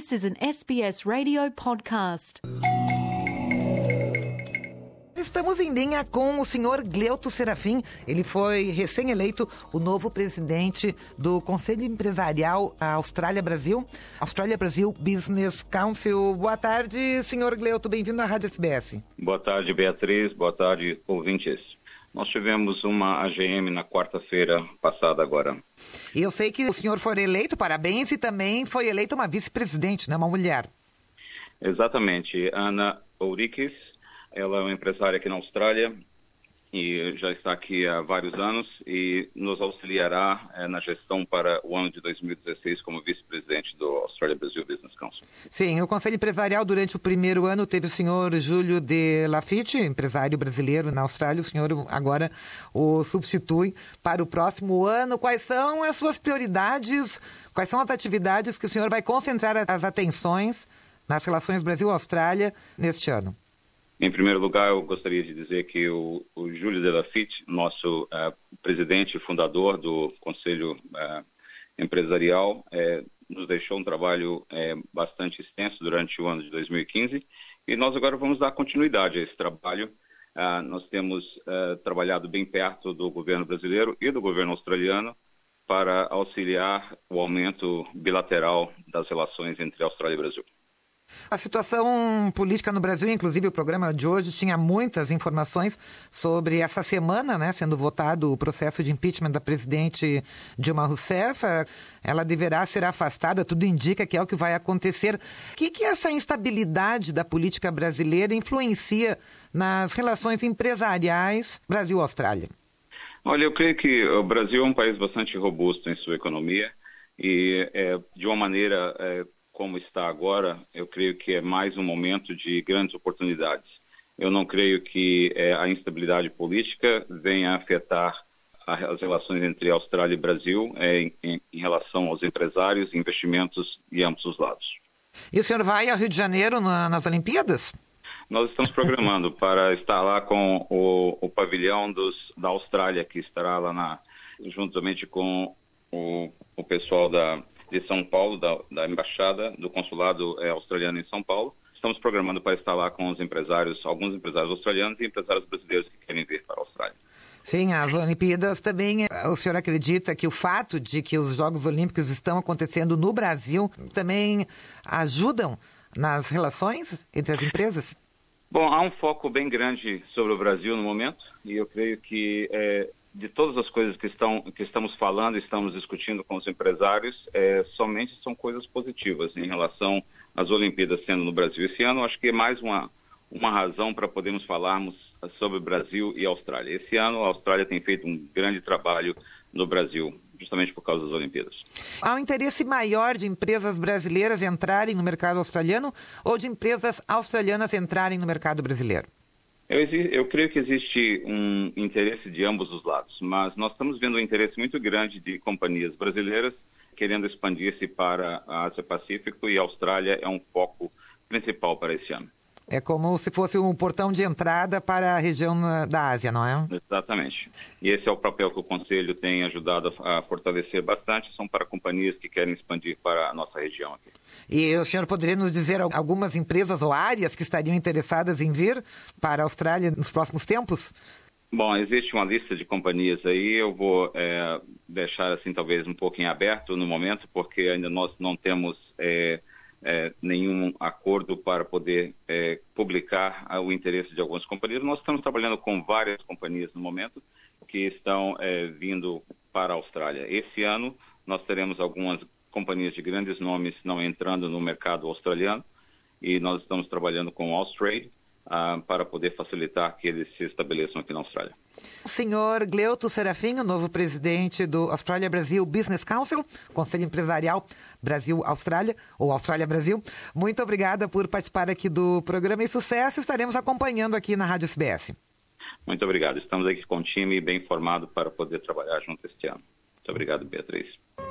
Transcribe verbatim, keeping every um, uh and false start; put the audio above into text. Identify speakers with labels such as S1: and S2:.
S1: This is an S B S Radio podcast.
S2: Estamos em linha com o senhor Gleuto Serafim. Ele foi recém-eleito o novo presidente do Conselho Empresarial Austrália-Brasil, Austrália-Brasil Business Council. Boa tarde, senhor Gleuto. Bem-vindo à Rádio S B S.
S3: Boa tarde, Beatriz. Boa tarde, ouvintes. Nós tivemos uma A G M na quarta-feira passada agora.
S2: E eu sei que o senhor foi eleito, parabéns, e também foi eleita uma vice-presidente, né? Uma mulher.
S3: Exatamente. Ana Ouriques. Ela é uma empresária aqui na Austrália e já está aqui há vários anos e nos auxiliará é, na gestão para o ano de dois mil e dezesseis como vice-presidente do Australia Brazil Business Council.
S2: Sim, o Conselho Empresarial durante o primeiro ano teve o senhor Júlio de Lafitte, empresário brasileiro na Austrália. O senhor agora o substitui para o próximo ano. Quais são as suas prioridades? Quais são as atividades que o senhor vai concentrar as atenções nas relações Brasil-Austrália neste ano?
S3: Em primeiro lugar, eu gostaria de dizer que o, o Júlio de Lafitte, nosso uh, presidente e fundador do Conselho uh, Empresarial, uh, nos deixou um trabalho uh, bastante extenso durante o ano de dois mil e quinze e nós agora vamos dar continuidade a esse trabalho. Uh, nós temos uh, trabalhado bem perto do governo brasileiro e do governo australiano para auxiliar o aumento bilateral das relações entre Austrália e Brasil.
S2: A situação política no Brasil, inclusive o programa de hoje, tinha muitas informações sobre essa semana, né, sendo votado o processo de impeachment da presidente Dilma Rousseff. Ela deverá ser afastada, tudo indica que é o que vai acontecer. O que, que essa instabilidade da política brasileira influencia nas relações empresariais Brasil-Austrália?
S3: Olha, eu creio que o Brasil é um país bastante robusto em sua economia e, é, de uma maneira... É, como está agora, eu creio que é mais um momento de grandes oportunidades. Eu não creio que é, a instabilidade política venha a afetar as relações entre Austrália e Brasil é, em, em relação aos empresários, investimentos de ambos os lados.
S2: E o senhor vai ao Rio de Janeiro na, nas Olimpíadas?
S3: Nós estamos programando para estar lá com o, o pavilhão dos, da Austrália, que estará lá na, juntamente com o, o pessoal da... de São Paulo, da, da Embaixada do Consulado é, Australiano em São Paulo. Estamos programando para estar lá com os empresários, alguns empresários australianos e empresários brasileiros que querem vir para a Austrália.
S2: Sim, as Olimpíadas também, o senhor acredita que o fato de que os Jogos Olímpicos estão acontecendo no Brasil também ajudam nas relações entre as empresas?
S3: Bom, há um foco bem grande sobre o Brasil no momento e eu creio que... É, de todas as coisas que, estão, que estamos falando, estamos discutindo com os empresários, é, somente são coisas positivas em relação às Olimpíadas sendo no Brasil. Esse ano, acho que é mais uma, uma razão para podermos falarmos sobre Brasil e Austrália. Esse ano, a Austrália tem feito um grande trabalho no Brasil, justamente por causa das Olimpíadas.
S2: Há um interesse maior de empresas brasileiras entrarem no mercado australiano ou de empresas australianas entrarem no mercado brasileiro?
S3: Eu, eu creio que existe um interesse de ambos os lados, mas nós estamos vendo um interesse muito grande de companhias brasileiras querendo expandir-se para a Ásia-Pacífico e a Austrália é um foco principal para esse ano.
S2: É como se fosse um portão de entrada para a região da Ásia, não é?
S3: Exatamente. E esse é o papel que o Conselho tem ajudado a fortalecer bastante, são para companhias que querem expandir para a nossa região aqui.
S2: E o senhor poderia nos dizer algumas empresas ou áreas que estariam interessadas em vir para a Austrália nos próximos tempos?
S3: Bom, existe uma lista de companhias aí, eu vou é, deixar assim talvez um pouco em aberto no momento, porque ainda nós não temos... É, É, nenhum acordo para poder é, publicar ah, o interesse de algumas companhias. Nós estamos trabalhando com várias companhias no momento que estão é, vindo para a Austrália. Esse ano nós teremos algumas companhias de grandes nomes não entrando no mercado australiano e nós estamos trabalhando com o Austrade ah, para poder facilitar que eles se estabeleçam aqui na Austrália.
S2: Senhor Gleuto Serafim, o novo presidente do Australia Brasil Business Council, Conselho Empresarial Brasil-Austrália, ou Austrália-Brasil, muito obrigada por participar aqui do programa e sucesso. Estaremos acompanhando aqui na Rádio S B S.
S3: Muito obrigado. Estamos aqui com um time bem formado para poder trabalhar junto este ano. Muito obrigado, Beatriz.